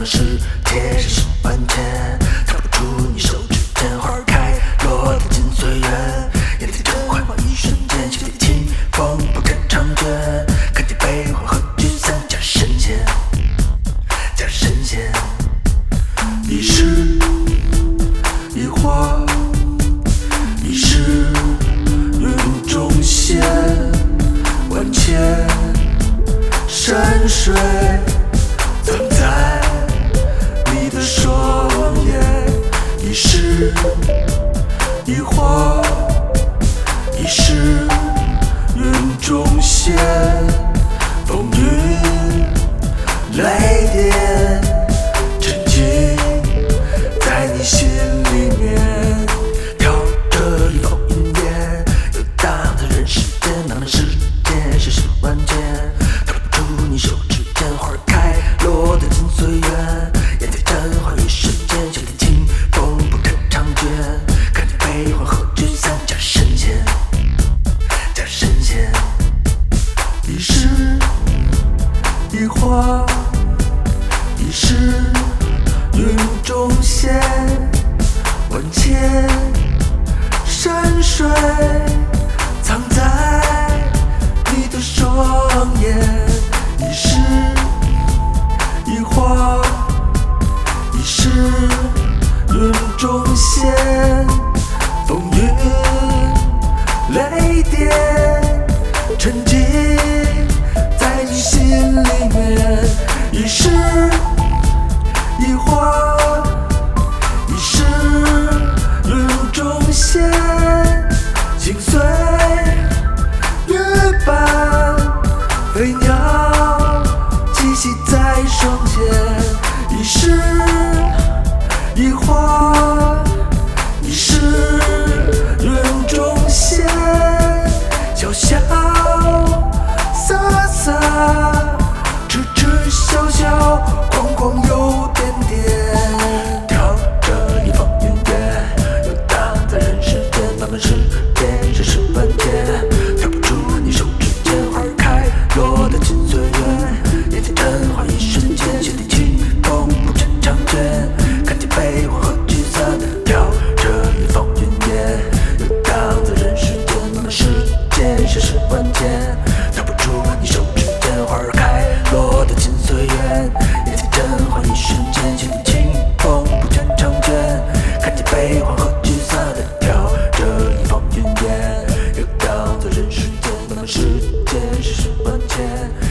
么世界是10万千，藏不住你手指间花开落的金岁月，眼底真幻化一瞬间，心底清风不肯长卷，看见悲欢和聚散，假神仙，假神仙，一世一花，一世云中仙，万千山水藏在你的双眼，一世一花，一世云中仙，风雨雷电沉浸在你心里面，跳着一风云烟，游荡在人世间，茫茫世界是10万千，逃不出你手指间花开落的金岁月，眼前真幻一瞬间，心底清风不肯长卷，看见悲欢和聚散，假神仙，假神仙，一世一花，一世云中仙，万千山水藏在你的双眼，一世一花，一世云中仙，风雨雷电沉浸在你心里面，一世一花，一世云中仙，心碎月半飞鸟栖息在双肩，一世一花，一世云中仙，潇潇洒洒，痴痴笑笑，狂狂有点点，跳着一方云烟，游荡在人世间，漫漫世界是10万千，逃不出你手指间花开落的金岁月，眼前真幻一瞬间，心底清风不肯长卷，看见悲欢和聚散，跳着一方云烟，游荡在人世间，漫漫世界是10万千，逃不出你手指间花开落的金岁月，眼前真幻一瞬间，心底清风不肯长卷，看见悲欢和聚散，跳着一方云烟，游荡在人世间，漫漫世界是10万千。